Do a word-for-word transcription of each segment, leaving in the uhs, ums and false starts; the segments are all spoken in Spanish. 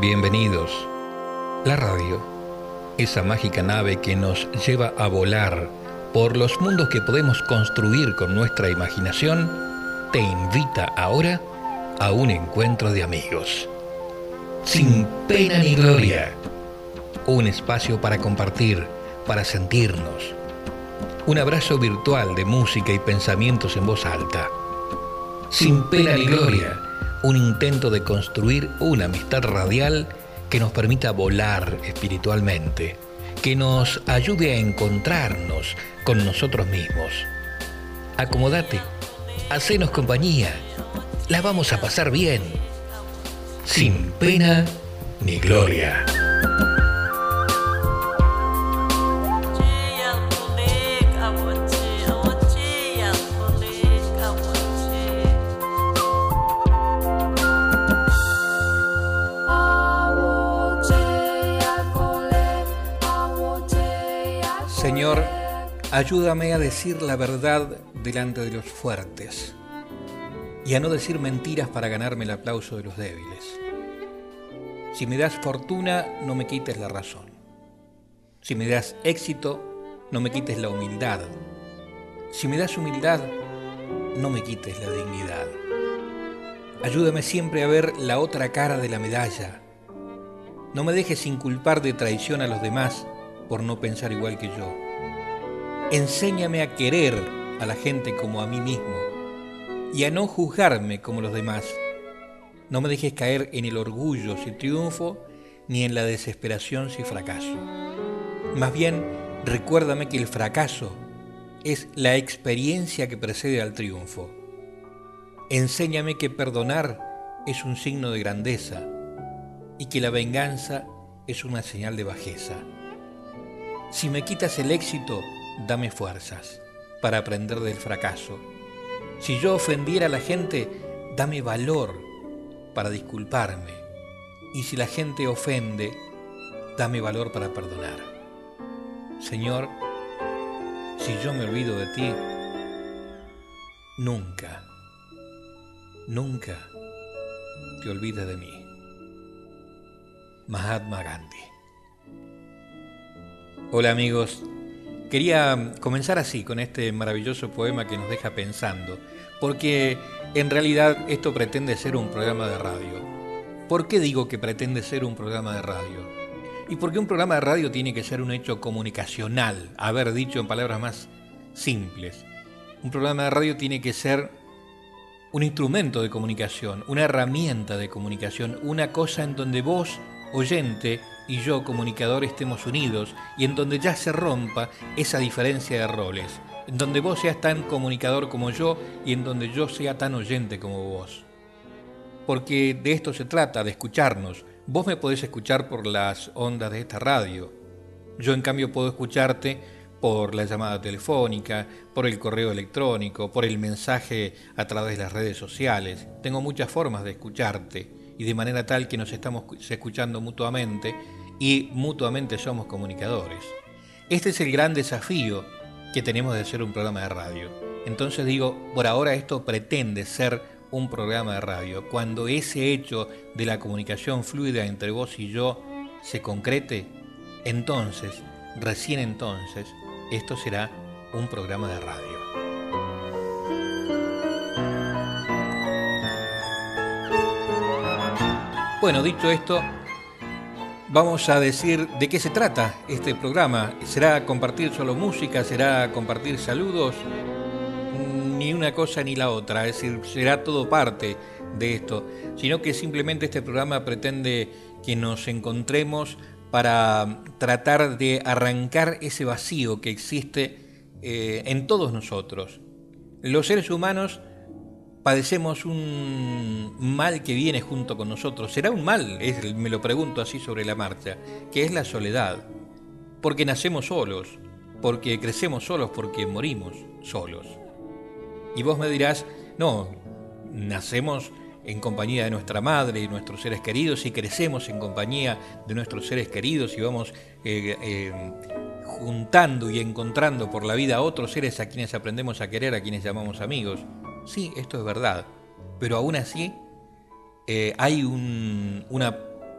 Bienvenidos. La radio, esa mágica nave que nos lleva a volar por los mundos que podemos construir con nuestra imaginación, te invita ahora a un encuentro de amigos. Sin pena ni gloria. Un espacio para compartir, para sentirnos. Un abrazo virtual de música y pensamientos en voz alta. Sin pena ni gloria. Un intento de construir una amistad radial que nos permita volar espiritualmente, que nos ayude a encontrarnos con nosotros mismos. Acomódate, hacenos compañía, la vamos a pasar bien, sin pena ni gloria. Señor, ayúdame a decir la verdad delante de los fuertes y a no decir mentiras para ganarme el aplauso de los débiles. Si me das fortuna, no me quites la razón. Si me das éxito, no me quites la humildad. Si me das humildad, no me quites la dignidad. Ayúdame siempre a ver la otra cara de la medalla. No me dejes inculpar de traición a los demás por no pensar igual que yo. Enséñame a querer a la gente como a mí mismo y a no juzgarme como los demás. No me dejes caer en el orgullo si triunfo ni en la desesperación si fracaso. Más bien, recuérdame que el fracaso es la experiencia que precede al triunfo. Enséñame que perdonar es un signo de grandeza y que la venganza es una señal de bajeza. Si me quitas el éxito, dame fuerzas para aprender del fracaso. Si yo ofendiera a la gente, dame valor para disculparme. Y si la gente ofende, dame valor para perdonar. Señor, si yo me olvido de ti, nunca, nunca te olvides de mí. Mahatma Gandhi. Hola amigos, quería comenzar así con este maravilloso poema que nos deja pensando, porque en realidad esto pretende ser un programa de radio. ¿Por qué digo que pretende ser un programa de radio? Y porque un programa de radio tiene que ser un hecho comunicacional, haber dicho en palabras más simples. Un programa de radio tiene que ser un instrumento de comunicación, una herramienta de comunicación, una cosa en donde vos, oyente, y yo, comunicador, estemos unidos y en donde ya se rompa esa diferencia de roles, en donde vos seas tan comunicador como yo y en donde yo sea tan oyente como vos. Porque de esto se trata, de escucharnos. Vos me podés escuchar por las ondas de esta radio. Yo, en cambio, puedo escucharte por la llamada telefónica, por el correo electrónico, por el mensaje a través de las redes sociales. Tengo muchas formas de escucharte. Y de manera tal que nos estamos escuchando mutuamente y mutuamente somos comunicadores. Este es el gran desafío que tenemos de hacer un programa de radio. Entonces digo, por ahora esto pretende ser un programa de radio. Cuando ese hecho de la comunicación fluida entre vos y yo se concrete, entonces, recién entonces, esto será un programa de radio. Bueno, dicho esto, vamos a decir de qué se trata este programa. ¿Será compartir solo música? ¿Será compartir saludos? Ni una cosa ni la otra, es decir, será todo parte de esto, sino que simplemente este programa pretende que nos encontremos para tratar de arrancar ese vacío que existe eh, en todos nosotros. Los seres humanos padecemos un mal que viene junto con nosotros. ¿Será un mal? Es, me lo pregunto así sobre la marcha, que es la soledad. Porque nacemos solos, porque crecemos solos, porque morimos solos. Y vos me dirás, no, nacemos en compañía de nuestra madre y nuestros seres queridos y crecemos en compañía de nuestros seres queridos y vamos eh, eh, juntando y encontrando por la vida a otros seres a quienes aprendemos a querer, a quienes llamamos amigos. Sí, esto es verdad, pero aún así eh, hay un, una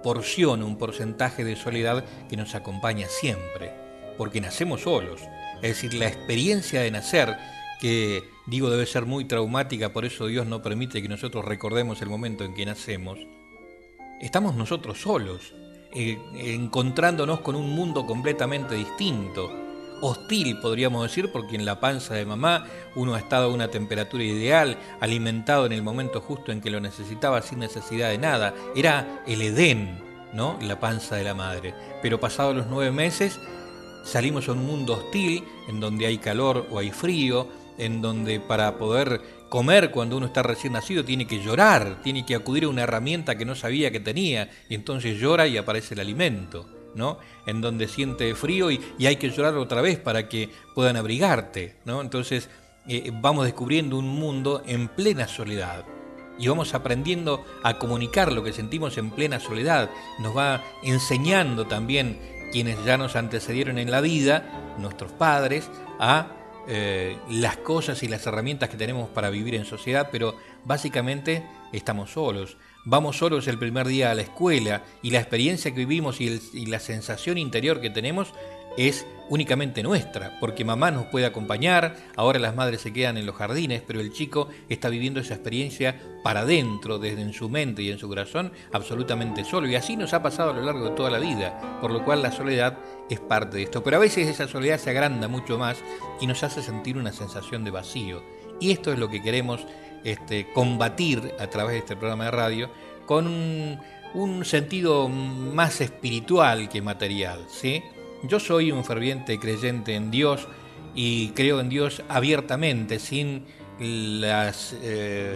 porción, un porcentaje de soledad que nos acompaña siempre, porque nacemos solos. Es decir, la experiencia de nacer, que digo debe ser muy traumática, por eso Dios no permite que nosotros recordemos el momento en que nacemos, estamos nosotros solos, eh, encontrándonos con un mundo completamente distinto, hostil podríamos decir, porque en la panza de mamá uno ha estado a una temperatura ideal, alimentado en el momento justo en que lo necesitaba sin necesidad de nada. Era el Edén, ¿no? La panza de la madre. Pero pasados los nueve meses salimos a un mundo hostil, en donde hay calor o hay frío, en donde para poder comer cuando uno está recién nacido tiene que llorar, tiene que acudir a una herramienta que no sabía que tenía, y entonces llora y aparece el alimento, ¿no? En donde siente frío y, y hay que llorar otra vez para que puedan abrigarte, ¿no? Entonces eh, vamos descubriendo un mundo en plena soledad y vamos aprendiendo a comunicar lo que sentimos en plena soledad. Nos va enseñando también quienes ya nos antecedieron en la vida, nuestros padres, a eh, las cosas y las herramientas que tenemos para vivir en sociedad, pero básicamente estamos solos. Vamos solos el primer día a la escuela y la experiencia que vivimos y, el, y la sensación interior que tenemos es únicamente nuestra, porque mamá nos puede acompañar, ahora las madres se quedan en los jardines, pero el chico está viviendo esa experiencia para adentro, desde en su mente y en su corazón, absolutamente solo, y así nos ha pasado a lo largo de toda la vida, por lo cual la soledad es parte de esto, pero a veces esa soledad se agranda mucho más y nos hace sentir una sensación de vacío, y esto es lo que queremos este, combatir a través de este programa de radio, con un, un sentido más espiritual que material, ¿sí? Yo soy un ferviente creyente en Dios y creo en Dios abiertamente, sin las, eh,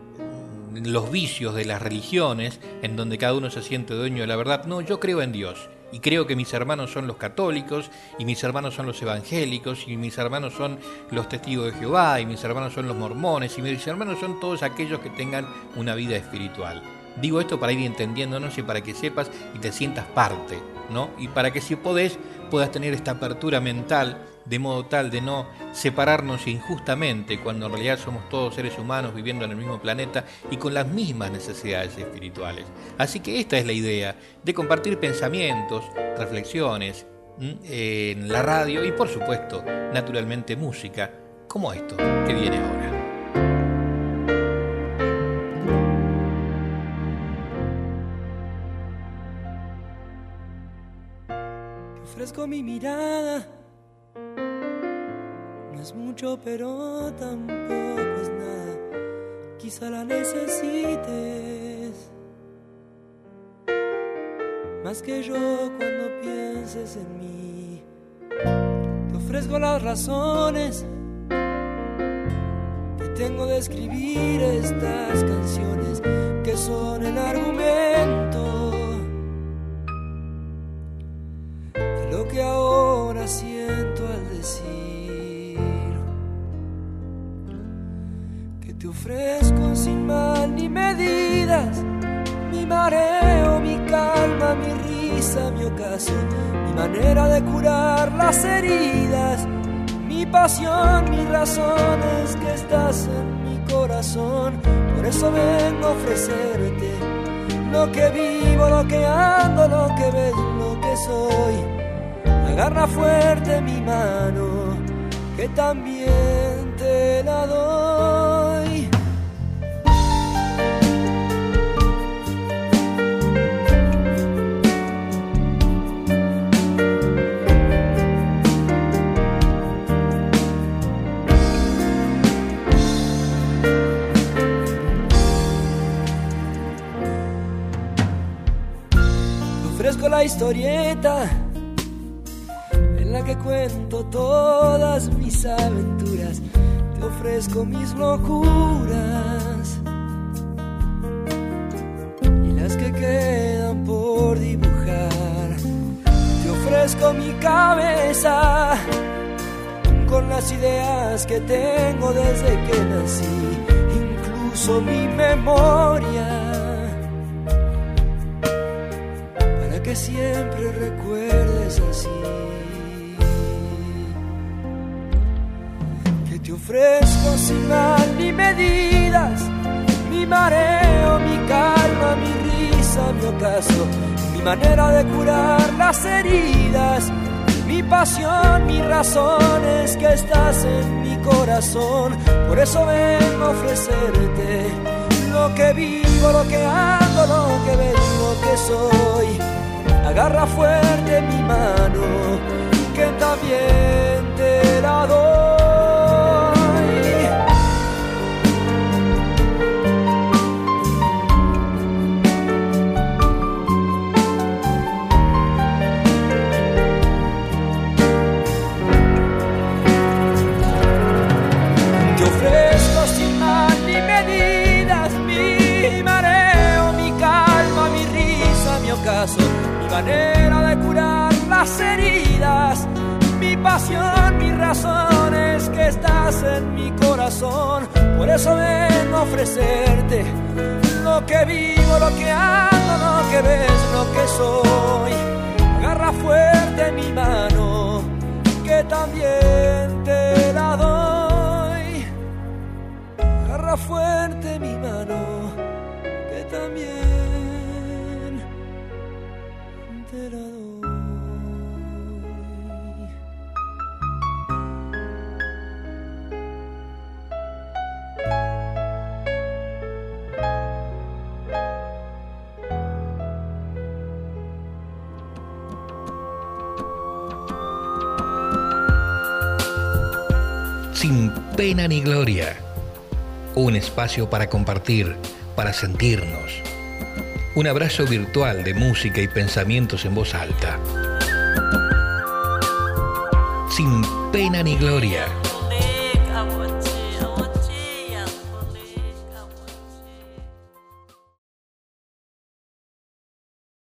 los vicios de las religiones, en donde cada uno se siente dueño de la verdad. No, yo creo en Dios y creo que mis hermanos son los católicos y mis hermanos son los evangélicos y mis hermanos son los testigos de Jehová y mis hermanos son los mormones y mis hermanos son todos aquellos que tengan una vida espiritual. Digo esto para ir entendiéndonos y para que sepas y te sientas parte, ¿no? Y para que si podés, puedas tener esta apertura mental de modo tal de no separarnos injustamente cuando en realidad somos todos seres humanos viviendo en el mismo planeta y con las mismas necesidades espirituales. Así que esta es la idea de compartir pensamientos, reflexiones en la radio y por supuesto, naturalmente música, como esto que viene ahora. Ofrezco mi mirada, no es mucho pero tampoco es nada, quizá la necesites más que yo cuando pienses en mí. Te ofrezco las razones que tengo de escribir estas canciones que son el argumento lo que ahora siento al decir que te ofrezco sin mal ni medidas, mi mareo, mi calma, mi risa, mi ocaso, mi manera de curar las heridas, mi pasión, mis razones, que estás en mi corazón. Por eso vengo a ofrecerte lo que vivo, lo que ando, lo que ves, lo que soy. Agarra fuerte mi mano, que también te la doy. Te ofrezco la historieta en la que cuento todas mis aventuras, te ofrezco mis locuras y las que quedan por dibujar. Te ofrezco mi cabeza con las ideas que tengo desde que nací, incluso mi memoria, para que siempre recuerdes así. Te ofrezco sin mal ni medidas, mi mareo, mi calma, mi risa, mi ocaso, manera de curar las heridas, mi pasión, mi razón es que estás en mi corazón. Por eso vengo a ofrecerte lo que vivo, lo que ando, lo que vengo, que soy. Agarra fuerte mi mano, que también te la doy. Te ofrezco sin más ni medidas mi mareo, mi calma, mi risa, mi ocaso, mi manera de curar las heridas, mi pasión, mi razón es que estás en mi corazón. Por eso vengo a ofrecerte lo que vivo, lo que ando, lo que ves, lo que soy. Agarra fuerte mi mano, que también te la doy. Agarra fuerte mi mano, que también te la doy. Sin pena ni gloria. Un espacio para compartir, para sentirnos. Un abrazo virtual de música y pensamientos en voz alta. Sin pena ni gloria.